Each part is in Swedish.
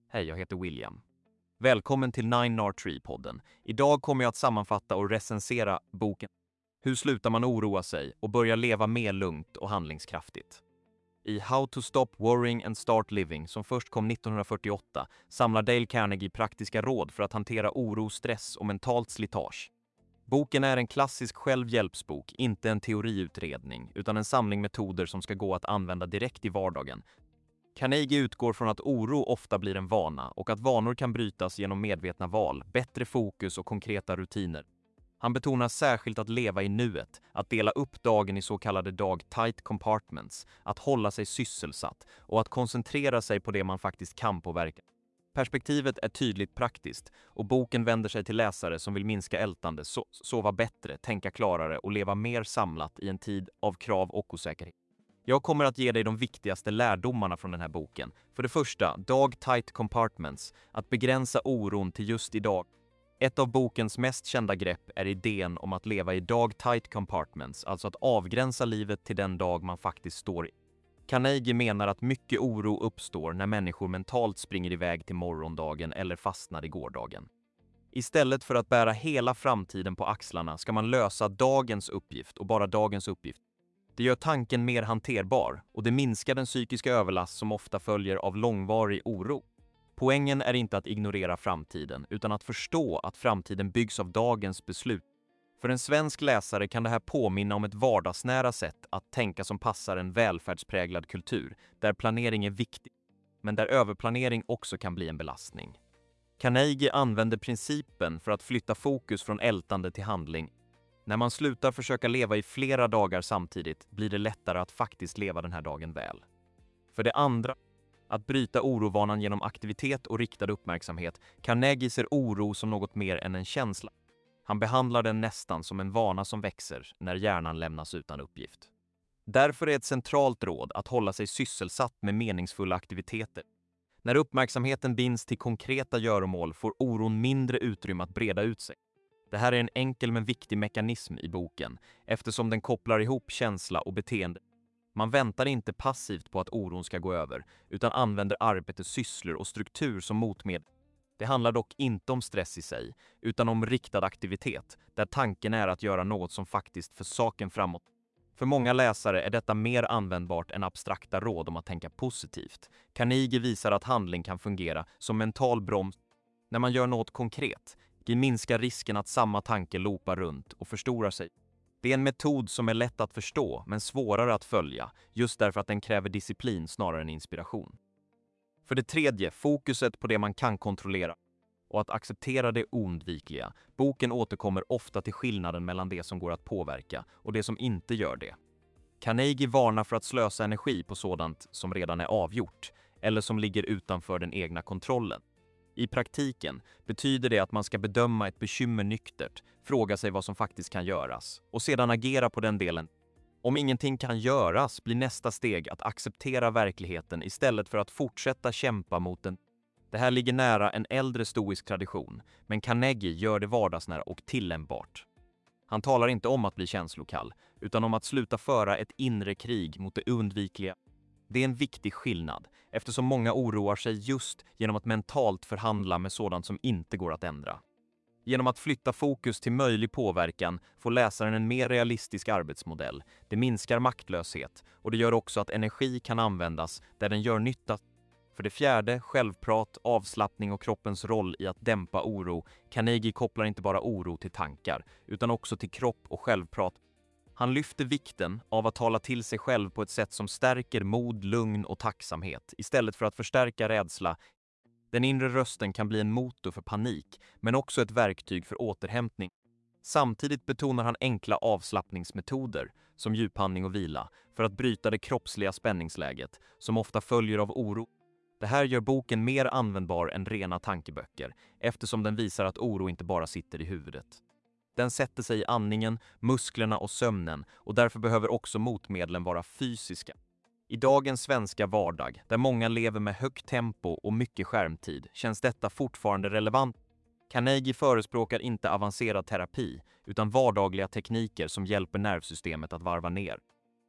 Hej, jag heter William. Välkommen till 9R3-podden. Idag kommer jag att sammanfatta och recensera boken Hur slutar man oroa sig och börja leva mer lugnt och handlingskraftigt. I How to Stop Worrying and Start Living, som först kom 1948, samlar Dale Carnegie praktiska råd för att hantera oro, stress och mentalt slitage. Boken är en klassisk självhjälpsbok, inte en teoriutredning, utan en samling metoder som ska gå att använda direkt i vardagen. Carnegie utgår från att oro ofta blir en vana och att vanor kan brytas genom medvetna val, bättre fokus och konkreta rutiner. Han betonar särskilt att leva i nuet, att dela upp dagen i så kallade tight compartments, att hålla sig sysselsatt och att koncentrera sig på det man faktiskt kan påverka. Perspektivet är tydligt praktiskt och boken vänder sig till läsare som vill minska ältande, sova bättre, tänka klarare och leva mer samlat i en tid av krav och osäkerhet. Jag kommer att ge dig de viktigaste lärdomarna från den här boken. För det första, tight compartments, att begränsa oron till just idag. Ett av bokens mest kända grepp är idén om att leva i tight compartments, alltså att avgränsa livet till den dag man faktiskt står i. Carnegie menar att mycket oro uppstår när människor mentalt springer iväg till morgondagen eller fastnar i gårdagen. Istället för att bära hela framtiden på axlarna ska man lösa dagens uppgift och bara dagens uppgift. Det gör tanken mer hanterbar och det minskar den psykiska överlast som ofta följer av långvarig oro. Poängen är inte att ignorera framtiden utan att förstå att framtiden byggs av dagens beslut. För en svensk läsare kan det här påminna om ett vardagsnära sätt att tänka som passar en välfärdspräglad kultur, där planering är viktig, men där överplanering också kan bli en belastning. Carnegie använder principen för att flytta fokus från ältande till handling. När man slutar försöka leva i flera dagar samtidigt blir det lättare att faktiskt leva den här dagen väl. För det andra, att bryta orovanan genom aktivitet och riktad uppmärksamhet. Carnegie ser oro som något mer än en känsla. Han behandlar den nästan som en vana som växer när hjärnan lämnas utan uppgift. Därför är ett centralt råd att hålla sig sysselsatt med meningsfulla aktiviteter. När uppmärksamheten binds till konkreta göromål får oron mindre utrymme att breda ut sig. Det här är en enkel men viktig mekanism i boken, eftersom den kopplar ihop känsla och beteende. Man väntar inte passivt på att oron ska gå över, utan använder arbetets sysslor och struktur som motmedel. Det handlar dock inte om stress i sig, utan om riktad aktivitet, där tanken är att göra något som faktiskt för saken framåt. För många läsare är detta mer användbart än abstrakta råd om att tänka positivt. Carnegie visar att handling kan fungera som mental broms. När man gör något konkret, minskar risken att samma tanke loopar runt och förstorar sig. Det är en metod som är lätt att förstå men svårare att följa, just därför att den kräver disciplin snarare än inspiration. För det tredje, fokuset på det man kan kontrollera och att acceptera det oundvikliga. Boken återkommer ofta till skillnaden mellan det som går att påverka och det som inte gör det. Carnegie varnar för att slösa energi på sådant som redan är avgjort eller som ligger utanför den egna kontrollen. I praktiken betyder det att man ska bedöma ett bekymmer nyktert, fråga sig vad som faktiskt kan göras och sedan agera på den delen. Om ingenting kan göras blir nästa steg att acceptera verkligheten istället för att fortsätta kämpa mot den. Det här ligger nära en äldre stoisk tradition, men Carnegie gör det vardagsnära och tillämpbart. Han talar inte om att bli känslokall, utan om att sluta föra ett inre krig mot det oundvikliga. Det är en viktig skillnad, eftersom många oroar sig just genom att mentalt förhandla med sådant som inte går att ändra. Genom att flytta fokus till möjlig påverkan får läsaren en mer realistisk arbetsmodell. Det minskar maktlöshet och det gör också att energi kan användas där den gör nytta. För det fjärde, självprat, avslappning och kroppens roll i att dämpa oro. Carnegie kopplar inte bara oro till tankar, utan också till kropp och självprat. Han lyfter vikten av att tala till sig själv på ett sätt som stärker mod, lugn och tacksamhet istället för att förstärka rädsla. Den inre rösten kan bli en motor för panik, men också ett verktyg för återhämtning. Samtidigt betonar han enkla avslappningsmetoder som djupandning och vila för att bryta det kroppsliga spänningsläget som ofta följer av oro. Det här gör boken mer användbar än rena tankeböcker eftersom den visar att oro inte bara sitter i huvudet. Den sätter sig i andningen, musklerna och sömnen och därför behöver också motmedlen vara fysiska. I dagens svenska vardag, där många lever med högt tempo och mycket skärmtid, känns detta fortfarande relevant. Carnegie förespråkar inte avancerad terapi, utan vardagliga tekniker som hjälper nervsystemet att varva ner.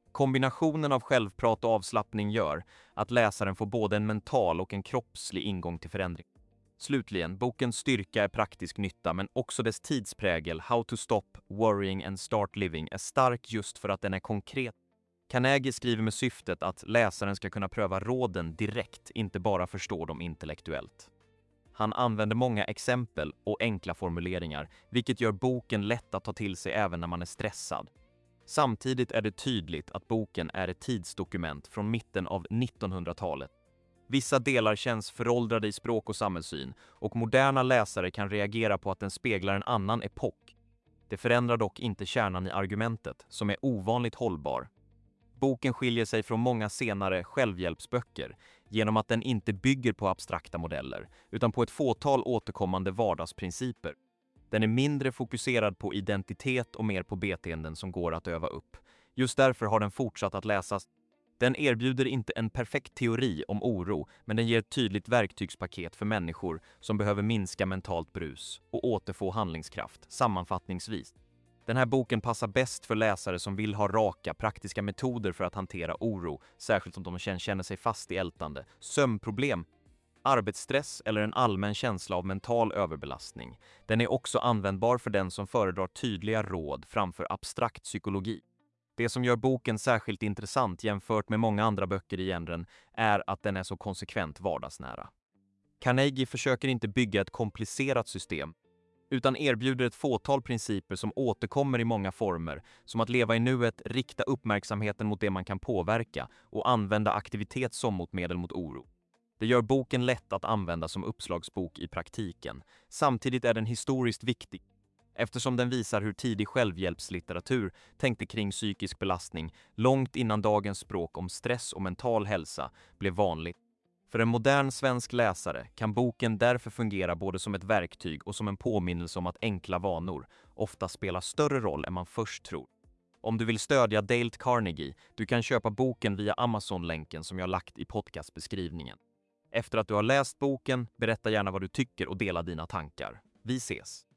Kombinationen av självprat och avslappning gör att läsaren får både en mental och en kroppslig ingång till förändring. Slutligen, bokens styrka är praktisk nytta, men också dess tidsprägel, How to Stop Worrying and Start Living, är stark just för att den är konkret. Carnegie skriver med syftet att läsaren ska kunna pröva råden direkt, inte bara förstå dem intellektuellt. Han använder många exempel och enkla formuleringar, vilket gör boken lätt att ta till sig även när man är stressad. Samtidigt är det tydligt att boken är ett tidsdokument från mitten av 1900-talet. Vissa delar känns föråldrade i språk och samhällssyn, och moderna läsare kan reagera på att den speglar en annan epok. Det förändrar dock inte kärnan i argumentet, som är ovanligt hållbar. Boken skiljer sig från många senare självhjälpsböcker genom att den inte bygger på abstrakta modeller, utan på ett fåtal återkommande vardagsprinciper. Den är mindre fokuserad på identitet och mer på beteenden som går att öva upp. Just därför har den fortsatt att läsas. Den erbjuder inte en perfekt teori om oro, men den ger ett tydligt verktygspaket för människor som behöver minska mentalt brus och återfå handlingskraft. Sammanfattningsvis, den här boken passar bäst för läsare som vill ha raka, praktiska metoder för att hantera oro, särskilt om de känner sig fast i ältande, sömnproblem, arbetsstress eller en allmän känsla av mental överbelastning. Den är också användbar för den som föredrar tydliga råd framför abstrakt psykologi. Det som gör boken särskilt intressant jämfört med många andra böcker i genren är att den är så konsekvent vardagsnära. Carnegie försöker inte bygga ett komplicerat system, utan erbjuder ett fåtal principer som återkommer i många former, som att leva i nuet, rikta uppmärksamheten mot det man kan påverka och använda aktivitet som motmedel mot oro. Det gör boken lätt att använda som uppslagsbok i praktiken. Samtidigt är den historiskt viktig, eftersom den visar hur tidig självhjälpslitteratur tänkte kring psykisk belastning långt innan dagens språk om stress och mental hälsa blev vanligt. För en modern svensk läsare kan boken därför fungera både som ett verktyg och som en påminnelse om att enkla vanor ofta spelar större roll än man först tror. Om du vill stödja Dale Carnegie, du kan köpa boken via Amazon-länken som jag lagt i podcastbeskrivningen. Efter att du har läst boken, berätta gärna vad du tycker och dela dina tankar. Vi ses!